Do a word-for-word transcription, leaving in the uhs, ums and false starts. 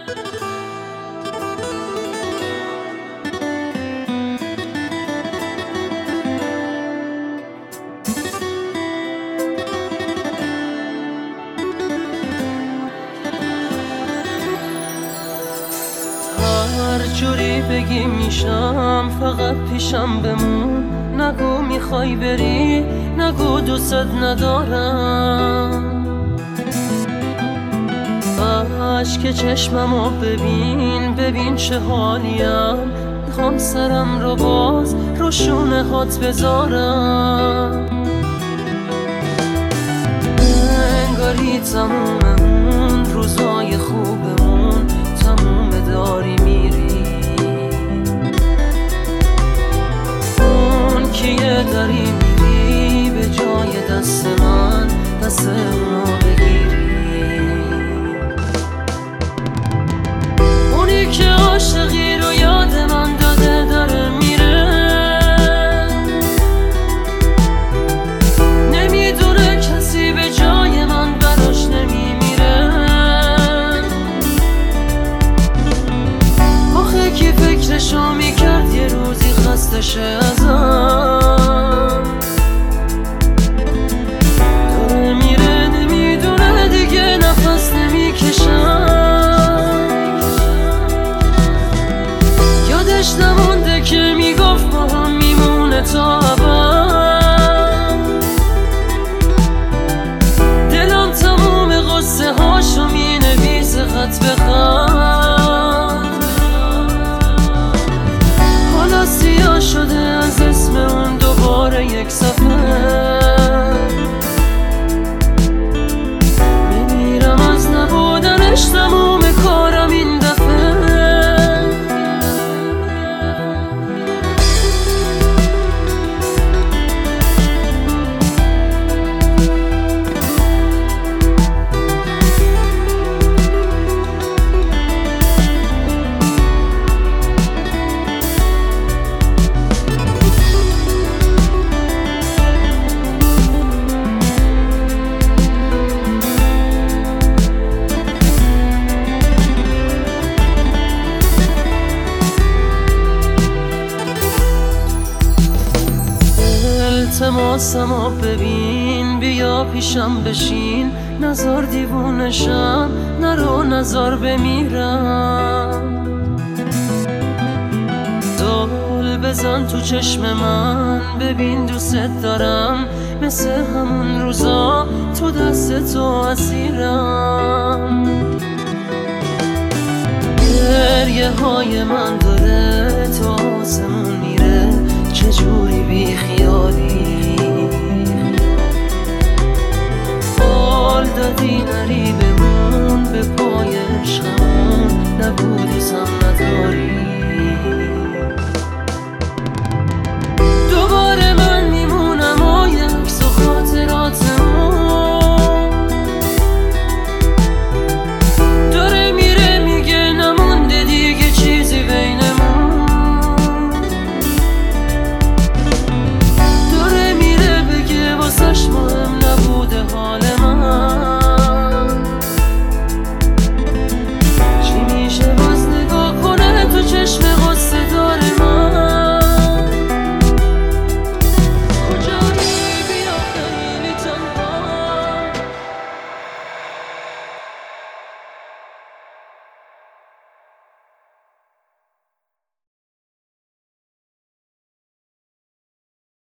هر جوری بگی میشم، فقط پیشم بمون. نگو میخوای بری، نگو دوست ندارم. اشک چشممو ببین، ببین چه حالیم. میخوام سرم رو باز رو شونه هات بذارم. انگاری تموممون روزای خوبمون تموم داری میری. اون کیه داری میری به جای دست من، دست اونو بگیری. اونی که عاشقی رو یاد من داده داره میره. نمیدونه کسی به جای من براش نمیمیره. آخه کی فکرشو میکرد یه روزی خسته شه ازم. داره میره نمیدونه دیگه نفس نمیکشم. یادش نمونده که میگفت با هم میمونه تا ابد. دلم تموم قصه هاشو مینویسه خط به خط. حالا سیاه شده از اسم اون دوباره یک صفحه. میمیرم از نبودنش، تموم کارم این دفعه. التماسمو ببین، بیا پیشم بشین. نزار دیوونشم، نرو نزار بمیرم. دل بزن تو چشم من، ببین دوست دارم. مثل همون روزا تو دست تو اسیرم. گریه های من داره تا آسمون میره. چجوری بی خیالی حال دادی نری بمون به پای عشقمون. نگو دوستم نداری. دوباره من میمونم و یه عکس و خاطراتمون. داره میره میگه نمونده دیگه چیزی بینمون. داره میره بگه واسش مهم نبوده حال من. چی میشه باز نگاه کنه تو چشم غصه داره من.